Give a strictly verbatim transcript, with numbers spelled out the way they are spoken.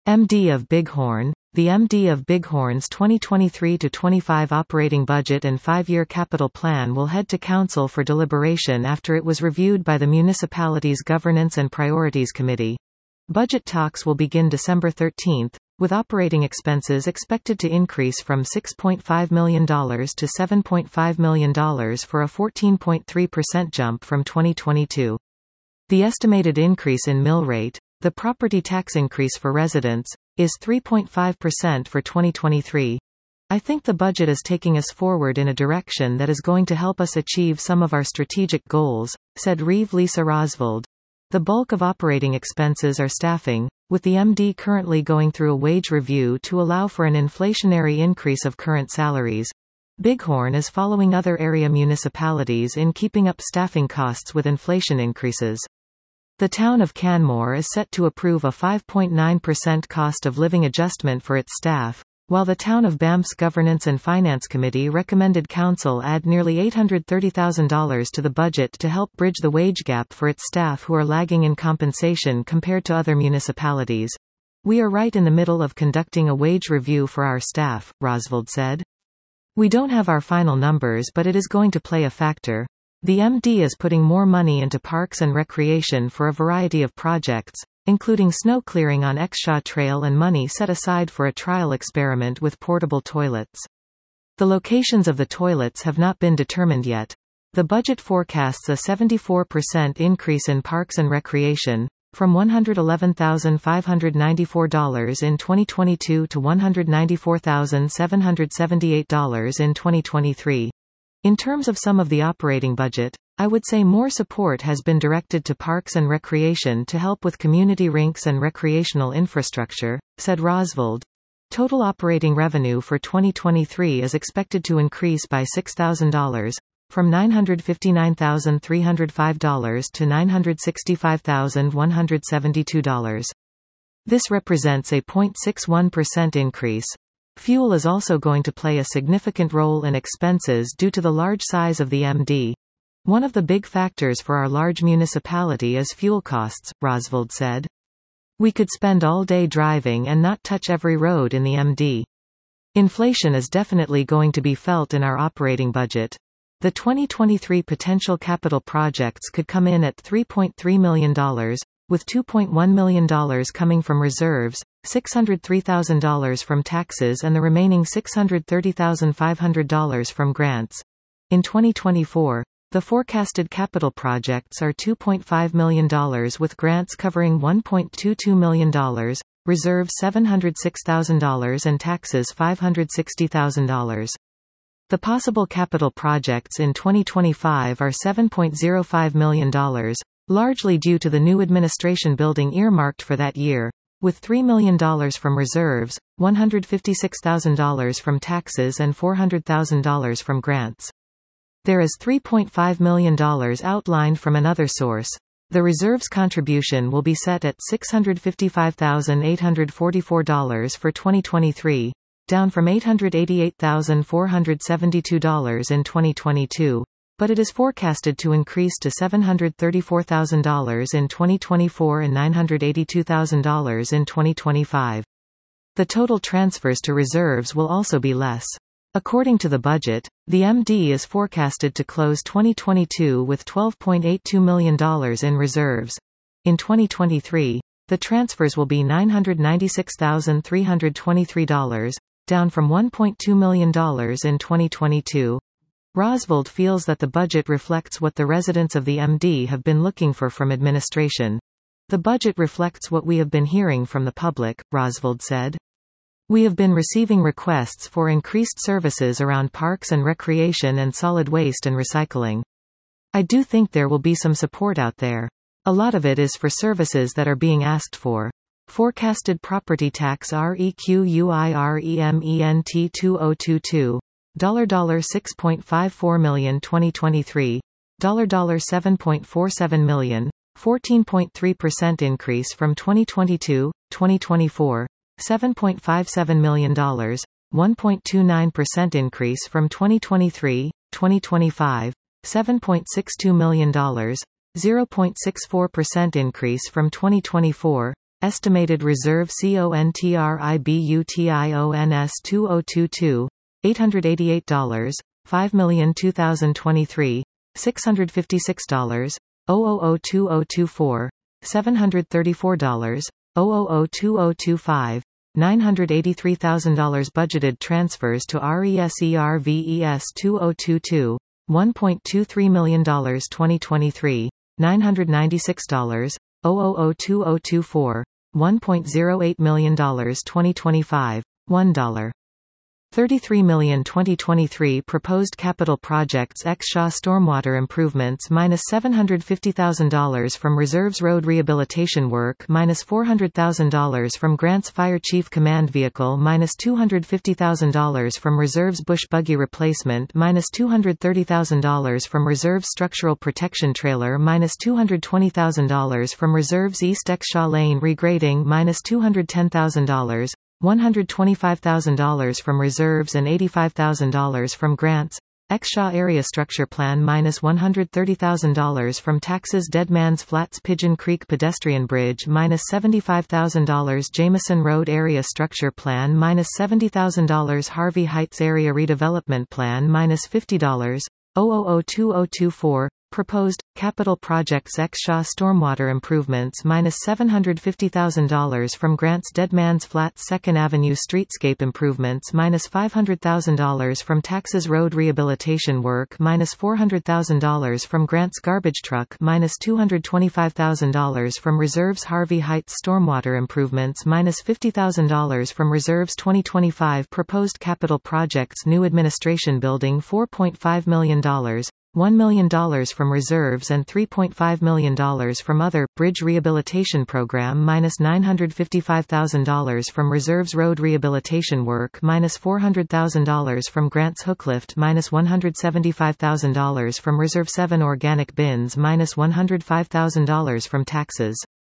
M D of Bighorn. The M D of Bighorn's twenty twenty-three to twenty-five operating budget and five-year capital plan will head to Council for deliberation after it was reviewed by the municipality's Governance and Priorities Committee. Budget talks will begin December thirteenth, with operating expenses expected to increase from six point five million dollars to seven point five million dollars for a fourteen point three percent jump from twenty twenty-two. The estimated increase in mill rate, the property tax increase for residents, is three point five percent for twenty twenty-three. I think the budget is taking us forward in a direction that is going to help us achieve some of our strategic goals, said Reeve Lisa Rosvold. The bulk of operating expenses are staffing, with the M D currently going through a wage review to allow for an inflationary increase of current salaries. Bighorn is following other area municipalities in keeping up staffing costs with inflation increases. The town of Canmore is set to approve a five point nine percent cost of living adjustment for its staff, while the town of Banff's Governance and Finance Committee recommended council add nearly eight hundred thirty thousand dollars to the budget to help bridge the wage gap for its staff who are lagging in compensation compared to other municipalities. We are right in the middle of conducting a wage review for our staff, Rosvold said. We don't have our final numbers, but it is going to play a factor. The M D is putting more money into parks and recreation for a variety of projects, including snow clearing on Exshaw Trail and money set aside for a trial experiment with portable toilets. The locations of the toilets have not been determined yet. The budget forecasts a seventy-four percent increase in parks and recreation, from one hundred eleven thousand five hundred ninety-four dollars in twenty twenty-two to one hundred ninety-four thousand seven hundred seventy-eight dollars in twenty twenty-three. In terms of some of the operating budget, I would say more support has been directed to parks and recreation to help with community rinks and recreational infrastructure, said Rosvold. Total operating revenue for twenty twenty-three is expected to increase by six thousand dollars, from nine hundred fifty-nine thousand three hundred five dollars to nine hundred sixty-five thousand one hundred seventy-two dollars. This represents a zero point six one percent increase. Fuel is also going to play a significant role in expenses due to the large size of the M D. One of the big factors for our large municipality is fuel costs, Rosvold said. We could spend all day driving and not touch every road in the M D. Inflation is definitely going to be felt in our operating budget. The twenty twenty-three potential capital projects could come in at three point three million dollars, with two point one million dollars coming from reserves, six hundred three thousand dollars from taxes and the remaining six hundred thirty thousand five hundred dollars from grants. In twenty twenty-four, the forecasted capital projects are two point five million dollars with grants covering one point two two million dollars, reserves seven hundred six thousand dollars and taxes five hundred sixty thousand dollars. The possible capital projects in twenty twenty-five are seven point zero five million dollars, largely due to the new administration building earmarked for that year, with three million dollars from reserves, one hundred fifty-six thousand dollars from taxes and four hundred thousand dollars from grants. There is three point five million dollars outlined from another source. The reserves contribution will be set at six hundred fifty-five thousand eight hundred forty-four dollars for twenty twenty-three, down from eight hundred eighty-eight thousand four hundred seventy-two dollars in twenty twenty-two, but it is forecasted to increase to seven hundred thirty-four thousand dollars in twenty twenty-four and nine hundred eighty-two thousand dollars in twenty twenty-five. The total transfers to reserves will also be less. According to the budget, the M D is forecasted to close twenty twenty-two with twelve point eight two million dollars in reserves. In twenty twenty-three, the transfers will be nine hundred ninety-six thousand three hundred twenty-three dollars, down from one point two million dollars in twenty twenty-two. Rosvold feels that the budget reflects what the residents of the M D have been looking for from administration. The budget reflects what we have been hearing from the public, Rosvold said. We have been receiving requests for increased services around parks and recreation and solid waste and recycling. I do think there will be some support out there. A lot of it is for services that are being asked for. Forecasted property tax requirement two thousand twenty-two. six point five four million twenty twenty-three, seven point four seven million, fourteen point three percent increase from twenty twenty-two, twenty twenty-four, seven point five seven million dollars, one point two nine percent increase from twenty twenty-three, twenty twenty-five, seven point six two million dollars, zero point six four percent increase from twenty twenty-four, estimated reserve CONTRIBUTIONS two thousand twenty-two, eight hundred eighty-eight dollars, five million two thousand twenty-three, six hundred fifty-six dollars, zero zero zero two zero twenty-four, seven hundred thirty-four dollars, zero zero zero two zero twenty-five, nine hundred eighty-three thousand dollars budgeted transfers to RESERVES two thousand twenty-two, one point two three million dollars twenty twenty-three, nine hundred ninety-six dollars, zero zero zero two zero twenty-four, one point zero eight million dollars twenty twenty-five, one dollar. thirty-three million twenty twenty-three proposed capital projects ex Shaw stormwater improvements minus seven hundred fifty thousand dollars from reserves road rehabilitation work minus four hundred thousand dollars from grants fire chief command vehicle minus two hundred fifty thousand dollars from reserves bush buggy replacement minus two hundred thirty thousand dollars from reserves structural protection trailer minus two hundred twenty thousand dollars from reserves east ex Shaw lane regrading minus two hundred ten thousand dollars, one hundred twenty-five thousand dollars from reserves and eighty-five thousand dollars from grants, ex Shaw area structure plan minus one hundred thirty thousand dollars from taxes Dead Man's Flats Pigeon Creek pedestrian bridge minus seventy-five thousand dollars Jameson Road area structure plan minus seventy thousand dollars Harvey Heights area redevelopment plan minus fifty dollars, zero zero zero two zero twenty-four, proposed capital projects ex Shaw stormwater improvements minus seven hundred fifty thousand dollars from grants Dead Man's Flats second Avenue streetscape improvements minus five hundred thousand dollars from taxes road rehabilitation work minus four hundred thousand dollars from grants garbage truck minus two hundred twenty-five thousand dollars from reserves Harvey Heights stormwater improvements minus fifty thousand dollars from reserves twenty twenty-five proposed capital projects new administration building four point five million dollars, one million dollars from reserves and three point five million dollars from other, bridge rehabilitation program minus nine hundred fifty-five thousand dollars from reserves road rehabilitation work minus four hundred thousand dollars from grants hooklift minus one hundred seventy-five thousand dollars from reserve seven organic bins minus one hundred five thousand dollars from taxes.